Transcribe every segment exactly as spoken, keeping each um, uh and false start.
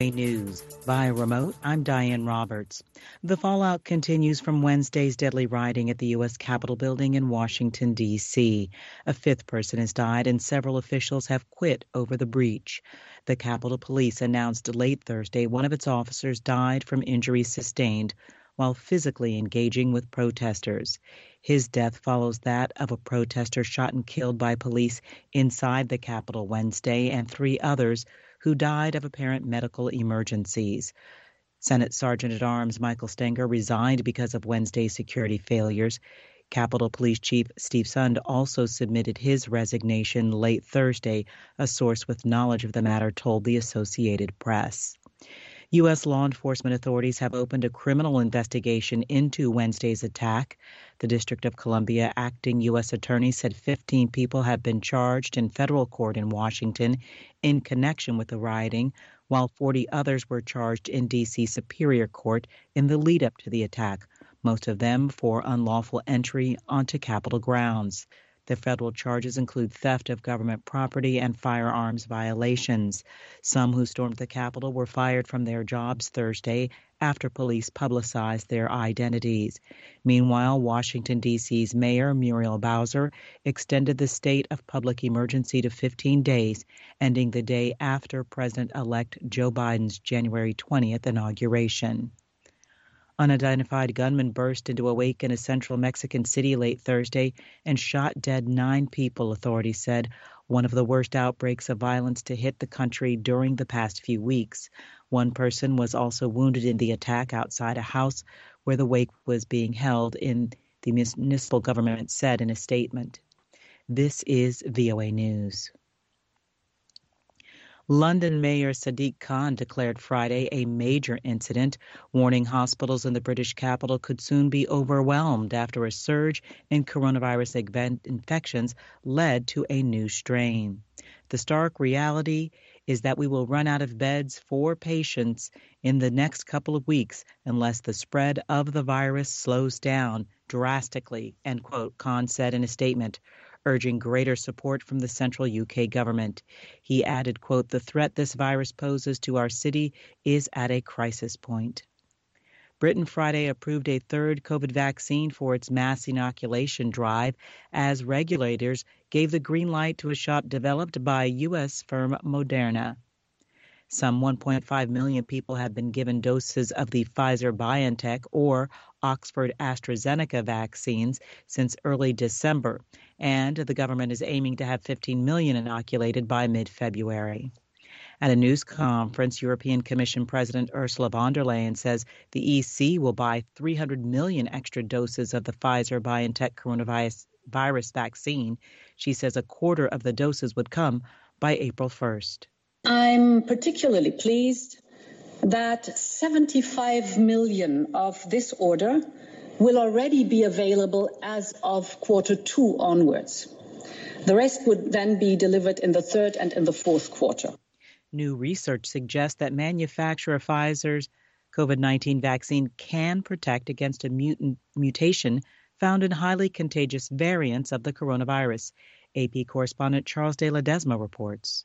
News. Via remote, I'm Diane Roberts. The fallout continues from Wednesday's deadly rioting at the U S Capitol building in Washington, D C. A fifth person has died and several officials have quit over the breach. The Capitol Police announced late Thursday one of its officers died from injuries sustained while physically engaging with protesters. His death follows that of a protester shot and killed by police inside the Capitol Wednesday and three others who died of apparent medical emergencies. Senate Sergeant-at-Arms Michael Stenger resigned because of Wednesday's security failures. Capitol Police Chief Steve Sund also submitted his resignation late Thursday, a source with knowledge of the matter told the Associated Press. U S law enforcement authorities have opened a criminal investigation into Wednesday's attack. The District of Columbia acting U S attorney said fifteen people have been charged in federal court in Washington in connection with the rioting, while forty others were charged in D C Superior Court in the lead-up to the attack, most of them for unlawful entry onto Capitol grounds. The federal charges include theft of government property and firearms violations. Some who stormed the Capitol were fired from their jobs Thursday after police publicized their identities. Meanwhile, Washington, D C's Mayor Muriel Bowser extended the state of public emergency to fifteen days, ending the day after President-elect Joe Biden's January twentieth inauguration. Unidentified gunmen burst into a wake in a central Mexican city late Thursday and shot dead nine people, authorities said, one of the worst outbreaks of violence to hit the country during the past few weeks. One person was also wounded in the attack outside a house where the wake was being held, in the municipal government said in a statement. This is V O A News. London Mayor Sadiq Khan declared Friday a major incident, warning hospitals in the British capital could soon be overwhelmed after a surge in coronavirus infections led to a new strain. The stark reality is that we will run out of beds for patients in the next couple of weeks unless the spread of the virus slows down drastically, end quote, Khan said in a statement, urging greater support from the central U K government. He added, quote, the threat this virus poses to our city is at a crisis point. Britain Friday approved a third COVID vaccine for its mass inoculation drive as regulators gave the green light to a shot developed by U S firm Moderna. Some one point five million people have been given doses of the Pfizer-BioNTech or Oxford-AstraZeneca vaccines since early December, and the government is aiming to have fifteen million inoculated by mid-February. At a news conference, European Commission President Ursula von der Leyen says the E C will buy three hundred million extra doses of the Pfizer-BioNTech coronavirus virus vaccine. She says a quarter of the doses would come by April first. I'm particularly pleased that seventy-five million of this order will already be available as of quarter two onwards. The rest would then be delivered in the third and in the fourth quarter. New research suggests that manufacturer Pfizer's COVID nineteen vaccine can protect against a mutant mutation found in highly contagious variants of the coronavirus. A P correspondent Charles de Ledesma reports.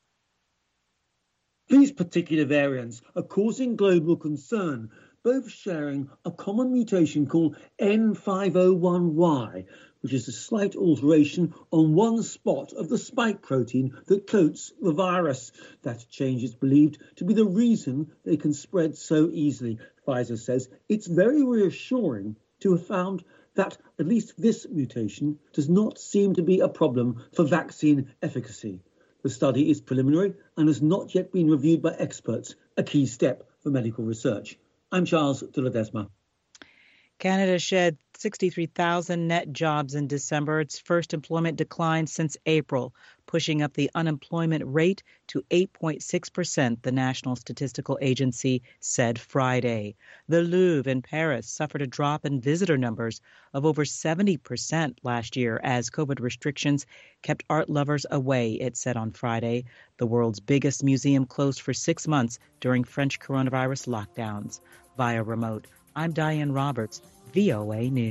These particular variants are causing global concern, both sharing a common mutation called N five oh one Y, which is a slight alteration on one spot of the spike protein that coats the virus. That change is believed to be the reason they can spread so easily. Pfizer says it's very reassuring to have found that at least this mutation does not seem to be a problem for vaccine efficacy. The study is preliminary and has not yet been reviewed by experts, a key step for medical research. I'm Charles de Ledesma. Canada shed sixty-three thousand net jobs in December, its first employment decline since April, pushing up the unemployment rate to eight point six percent, the National Statistical Agency said Friday. The Louvre in Paris suffered a drop in visitor numbers of over seventy percent last year as COVID restrictions kept art lovers away, it said on Friday. The world's biggest museum closed for six months during French coronavirus lockdowns. Via remote, I'm Diane Roberts, V O A News.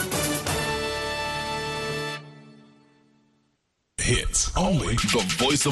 Hits only the voice of